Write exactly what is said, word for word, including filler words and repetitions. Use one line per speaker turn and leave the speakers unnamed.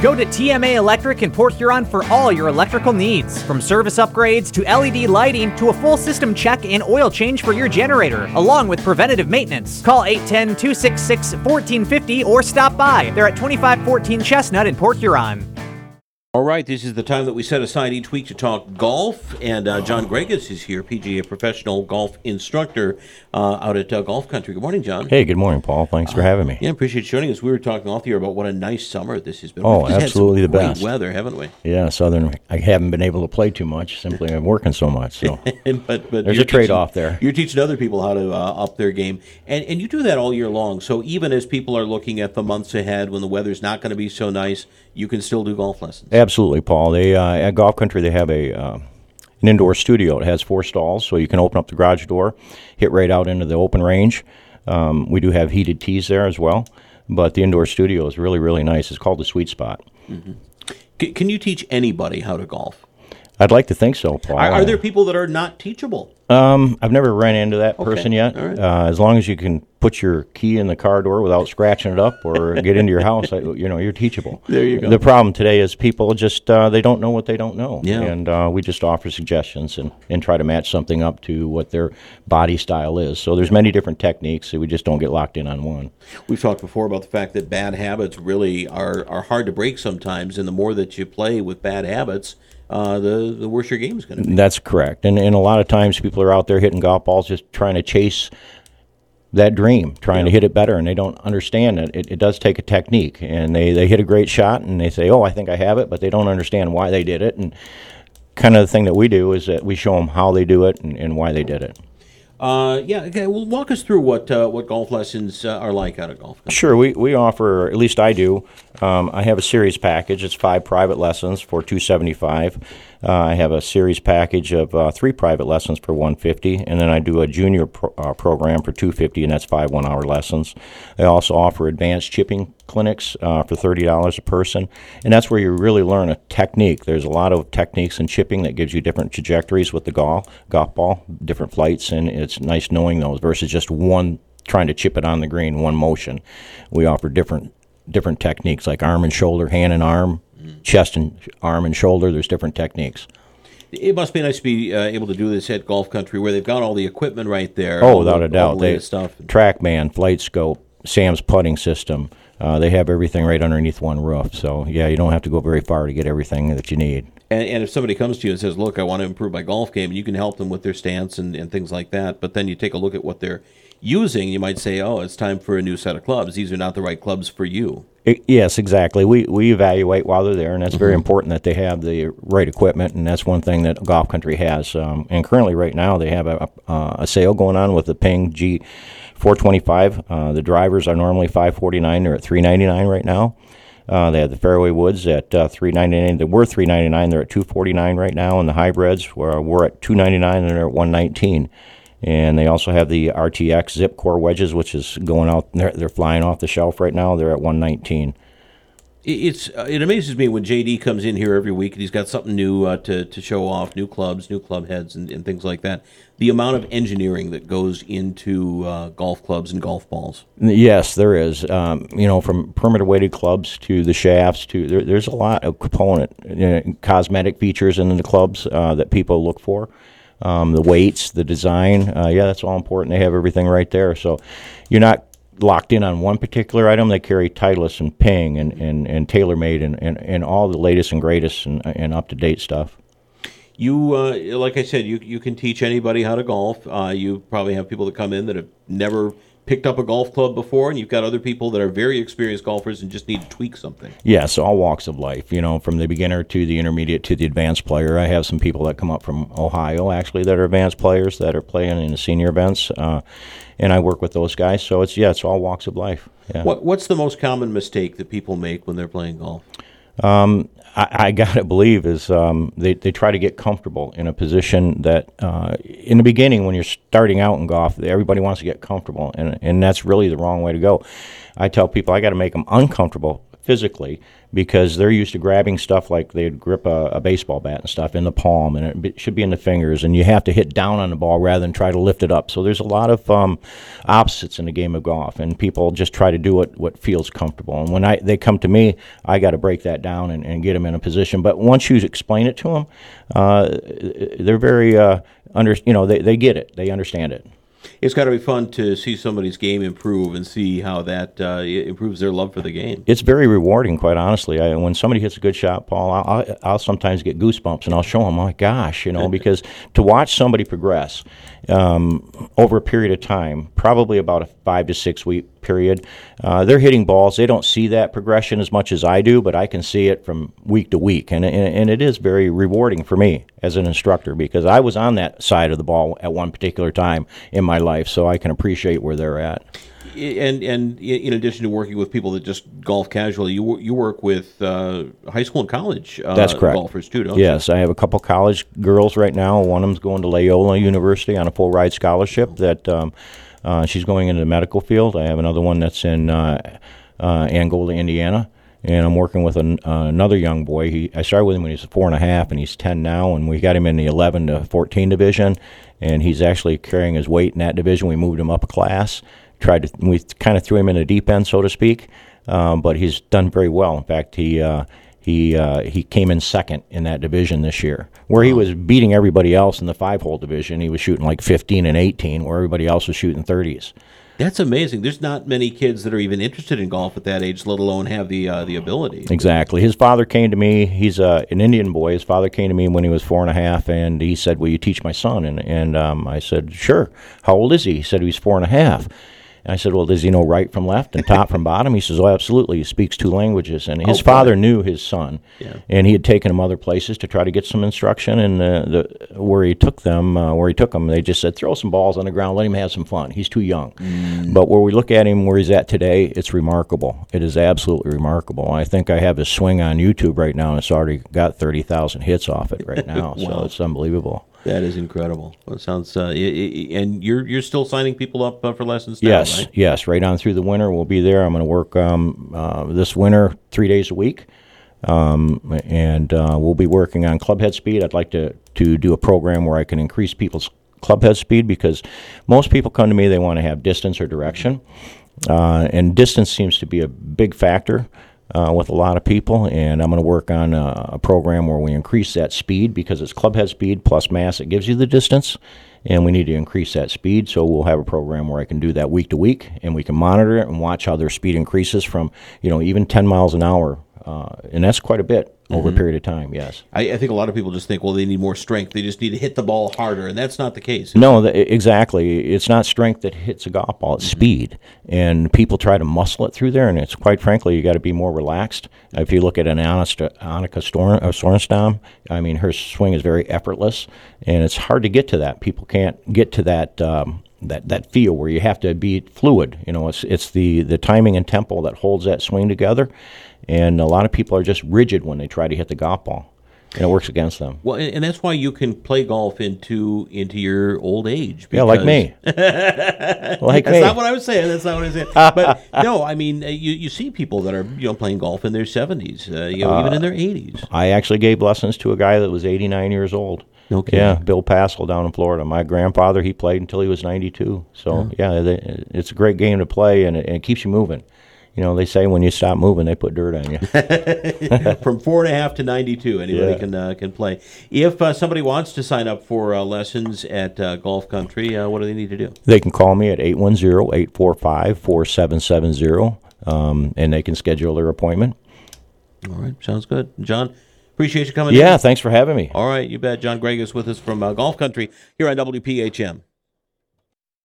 Go to T M A Electric in Port Huron for all your electrical needs. From service upgrades to L E D lighting to a full system check and oil change for your generator, along with preventative maintenance. Call eight one zero, two six six, one four five zero or stop by. They're at twenty-five fourteen Chestnut in Port Huron.
All right, this is the time that we set aside each week to talk golf, and uh, John Gregus is here, P G A professional golf instructor uh, out at uh, Golf Country. Good morning, John.
Hey, good morning, Paul. Thanks for having me.
Uh, yeah, appreciate you joining us. We were talking off the air about what a nice summer this has been.
Oh,
We've just
absolutely
had some
the
great
best.
weather, haven't we?
Yeah, Southern. I haven't been able to play too much. Simply, I'm working so much. So
but, but
there's
you're
a trade-off
teaching,
there.
You're teaching other people how to uh, up their game, and and you do that all year long. So even as people are looking at the months ahead when the weather's not going to be so nice, you can still do golf lessons.
Absolutely, Paul. They uh, at Golf Country they have a uh, an indoor studio. It has four stalls, so you can open up the garage door, hit right out into the open range. Um, we do have heated tees there as well, but the indoor studio is really really nice. It's called the Sweet Spot.
Mm-hmm. C- can you teach anybody how to golf?
I'd like to think so, Paul.
Are, are there people that are not teachable?
Um, I've never run into that
Okay.
person yet.
All right.
Uh, as long as you can put your key in the car door without scratching it up or get into your house, I, you know, you're teachable.
There you go.
The problem today is people just uh, they don't know what they don't know,
Yeah.
and uh, we just offer suggestions and, and try to match something up to what their body style is. So there's many different techniques, so we just don't get locked in on one.
We've talked before about the fact that bad habits really are, are hard to break sometimes, and the more that you play with bad habits, uh, the, the worse your game is going to be.
That's correct, and and a lot of times people are out there hitting golf balls just trying to chase that dream, trying
Yeah.
to hit it better, and they don't understand that it, it does take a technique. And they, they hit a great shot, and they say, oh, I think I have it, but they don't understand why they did it. And kind of the thing that we do is that we show them how they do it and, and why they did it.
Uh, yeah, okay. Well, walk us through what uh, what golf lessons uh, are like out of Golf Country.
Sure, we, we offer, at least I do, um, I have a series package. It's five private lessons for two hundred seventy-five dollars. Uh, I have a series package of uh, three private lessons for one hundred fifty dollars, and then I do a junior pro- uh, program for two hundred fifty dollars, and that's five one-hour lessons. I also offer advanced chipping clinics uh, for thirty dollars a person, and that's where you really learn a technique. There's a lot of techniques in chipping that gives you different trajectories with the golf, golf ball, different flights, and it's nice knowing those versus just one trying to chip it on the green, one motion. We offer different different techniques like arm and shoulder, hand and arm, chest and arm and shoulder. There's different techniques.
It must be nice to be uh, able to do this at Golf Country where they've got all the equipment right there.
Oh,
all
without
the,
a doubt.
all the
They
latest stuff.
TrackMan, Flight Scope, Sam's putting system. Uh, they have everything right underneath one roof. So, yeah, you don't have to go very far to get everything that you need.
And, and if somebody comes to you and says, look, I want to improve my golf game, you can help them with their stance and, and things like that. But then you take a look at what they're using, you might say, oh, it's time for a new set of clubs. These are not the right clubs for you.
It, yes, exactly. We we evaluate while they're there, and that's very important that they have the right equipment, and that's one thing that Golf Country has. Um, and currently, right now, they have a, a, a sale going on with the Ping G four twenty-five. Uh, the drivers are normally five forty-nine. They're at three ninety-nine right now. Uh, they have the Fairway Woods at uh, three ninety-nine. They were three ninety-nine. They're at two forty-nine right now, and the hybrids were we're at two ninety-nine, and they're at one nineteen. And they also have the R T X Zip Core wedges, which is going out. They're, they're flying off the shelf right now. They're at one nineteen.
It's uh, it amazes me when J D comes in here every week and he's got something new uh, to to show off, new clubs, new club heads, and, and things like that. The amount of engineering that goes into uh, golf clubs and golf balls.
Yes, there is. Um, you know, from perimeter weighted clubs to the shafts to there, there's a lot of component you know, cosmetic features in the clubs uh, that people look for. Um, the weights, the design, uh, yeah, that's all important. They have everything right there. So you're not locked in on one particular item. They carry Titleist and Ping and, and, and TaylorMade and, and, and all the latest and greatest and, and up-to-date stuff.
You, uh, like I said, you you can teach anybody how to golf. Uh, you probably have people that come in that have never picked up a golf club before, and you've got other people that are very experienced golfers and just need to tweak something.
Yes, all walks of life, you know, from the beginner to the intermediate to the advanced player. I have some people that come up from Ohio, actually, that are advanced players that are playing in the senior events, uh, and I work with those guys. So, it's yeah, it's all walks of life. Yeah.
What What's the most common mistake that people make when they're playing golf?
Um, I, I got to believe is um, they, they try to get comfortable in a position that uh, in the beginning when you're starting out in golf, everybody wants to get comfortable, and and that's really the wrong way to go. I tell people I got to make them uncomfortable physically because they're used to grabbing stuff like they'd grip a, a baseball bat and stuff in the palm, and it be- should be in the fingers, and you have to hit down on the ball rather than try to lift it up. So there's a lot of um, opposites in the game of golf, and people just try to do what, what feels comfortable. And when I they come to me, I got to break that down and, and get them in a position. But once you explain it to them, uh, they're very uh, under you know they, they get it, they understand it.
It's got to be fun to see somebody's game improve and see how that uh, improves their love for the game.
It's very rewarding, quite honestly. I, when somebody hits a good shot, Paul, I'll, I'll sometimes get goosebumps, and I'll show them, oh, my gosh, you know, because to watch somebody progress um, over a period of time, probably about a five to six week period, uh, they're hitting balls. They don't see that progression as much as I do, but I can see it from week to week, and, and, and it is very rewarding for me as an instructor because I was on that side of the ball at one particular time in my life, so I can appreciate where they're at.
And and in addition to working with people that just golf casually, you you work with uh, high school and college uh,
That's correct.
golfers too, don't
yes,
you?
I have a couple college girls right now. One of them's going to Loyola University on a full ride scholarship. That um, uh, she's going into the medical field. I have another one that's in uh, uh, Angola, Indiana. And I'm working with an, uh, another young boy. He, I started with him when he was four and a half, and he's ten now. And we got him in the eleven to fourteen division, and he's actually carrying his weight in that division. We moved him up a class. Tried to, we kind of threw him in the deep end, so to speak. Um, but he's done very well. In fact, he uh, he uh, he came in second in that division this year, where he was beating everybody else in the five-hole division. He was shooting like fifteen and eighteen, where everybody else was shooting thirties.
That's amazing. There's not many kids that are even interested in golf at that age, let alone have the uh, the ability.
Exactly. His father came to me. He's uh, an Indian boy. His father came to me when he was four and a half, and he said, will you teach my son? And, and um, I said, sure. How old is he? He said he's four and a half. And I said, well, does he know right from left and top from bottom? He says, oh, absolutely. He speaks two languages. And his
oh,
father
boy.
knew his son,
yeah.
and he had taken him other places to try to get some instruction. And uh, the, where he took them, uh, where he took them, they just said, throw some balls on the ground, let him have some fun. He's too young. Mm. But where we look at him, where he's at today, it's remarkable. It is absolutely remarkable. I think I have his swing on YouTube right now, and it's already got thirty thousand hits off it right now.
Wow.
So it's unbelievable.
That is incredible. Well, it sounds, uh, and you're you're still signing people up uh, for lessons now,
yes,
right?
Yes, right on through the winter. We'll be there. I'm going to work um, uh, this winter three days a week, um, and uh, we'll be working on clubhead speed. I'd like to, to do a program where I can increase people's clubhead speed because most people come to me, they want to have distance or direction, uh, and distance seems to be a big factor. Uh, with a lot of people, and I'm going to work on a, a program where we increase that speed because it's clubhead speed plus mass. It gives you the distance, and we need to increase that speed. So we'll have a program where I can do that week to week, and we can monitor it and watch how their speed increases from, you know, even ten miles an hour, uh, and that's quite a bit over mm-hmm. a period of time. Yes,
I, I think a lot of people just think, well, they need more strength. They just need to hit the ball harder, and that's not the case.
No, the, exactly. It's not strength that hits a golf ball; it's mm-hmm. speed. And people try to muscle it through there, and it's quite frankly, you got to be more relaxed. If you look at an Annika Sorenstam, I mean, her swing is very effortless, and it's hard to get to that. People can't get to that. Um, that that feel where you have to be fluid. You know, it's it's the, the timing and tempo that holds that swing together, and a lot of people are just rigid when they try to hit the golf ball, and it works against them.
Well, and, and that's why you can play golf into into your old age.
Yeah, like me. like
that's
me.
That's not what I was saying. That's not what I was saying. But no, I mean, uh, you you see people that are you know playing golf in their seventies, uh, you know, uh, even in their eighties.
I actually gave lessons to a guy that was eighty-nine years old.
Okay.
Yeah, Bill Passel down in Florida. My grandfather, he played until he was ninety-two. So, yeah, yeah they, it's a great game to play, and it, and it keeps you moving. You know, they say when you stop moving, they put dirt on you.
From four and a half to ninety-two, anybody
yeah.
can uh, can play. If uh, somebody wants to sign up for uh, lessons at uh, Golf Country, uh, what do they need to do?
They can call me at eight one zero, eight four five, four seven seven zero, um, and they can schedule their appointment.
All right, sounds good. John, appreciate you coming
yeah,
in.
Thanks for having me.
All right, you bet. John Gregg is with us from uh, Golf Country here on W P H M.